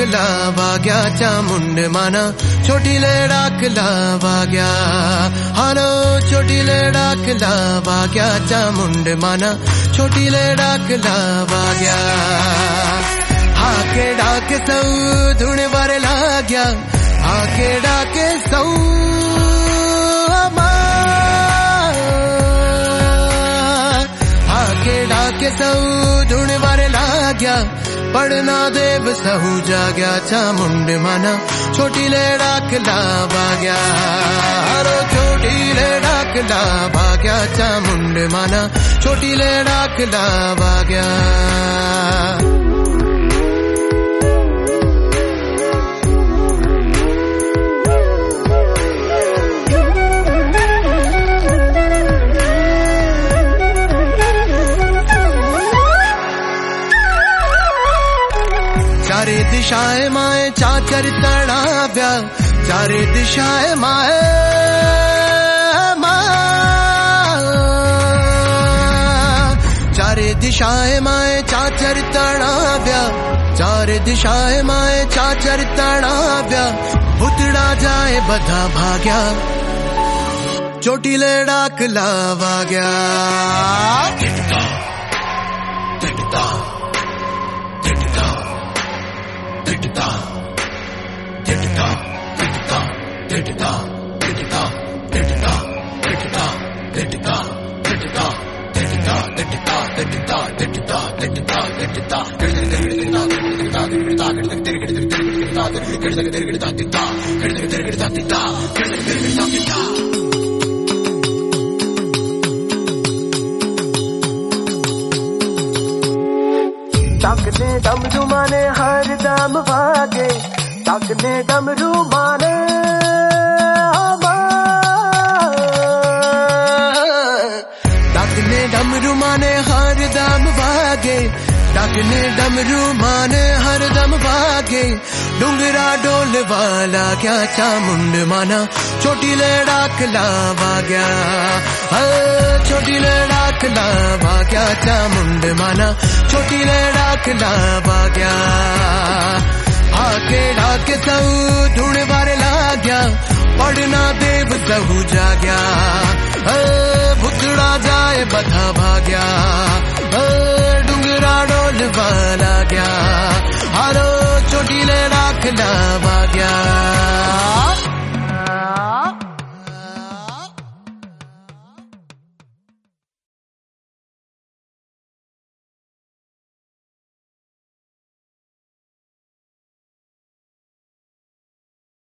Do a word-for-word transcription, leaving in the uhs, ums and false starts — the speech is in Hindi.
लावाग्या चामुंड माना छोटीले डाक लावाग्या हालो छोटीले डाक लावाग्या चामुंड माना छोटीले डाक लावाग्या हाके डाके सौ धुणे बारे लाग्या हाके डाके सौ हाके डाके सौ धुणे बारे लाग्या पढ़ना देव सहू जाग्या चामुंड माना छोटीले डाक लावाग्या हरो छोटीले डाक लावाग्या चामुंड माना छोटीले डाक लावाग्या चारे दिशाएं माए चाचर तड़ाव्या चारे दिशाएं माए चारे दिशाएं माए चाचर तड़ाव्या चारे दिशाएं माए चाचर तड़ाव्या भुतड़ा जाए बधा भाग्या चोटीले डाक लावाग्या डाकने डमरू माने हर दम भागे डाकने डमरू माने डाकने डमरू माने हर दम भागे डाकने डमरू माने हर दम भागे डुंगरा डोल वाला क्या चामुंड माना छोटीले डाक लावाग्या छोटीले डाक लावाग्या चामुंड माना छोटीले डाक लावाग्या हाके डाके सौ ढूंढ बारे लाग्या पढ़ना देव सहू जाग्या भुतड़ा जाए बधा भाग्या डुंगरा डोल वाला गया हारो छोटीले डाक लावाग्या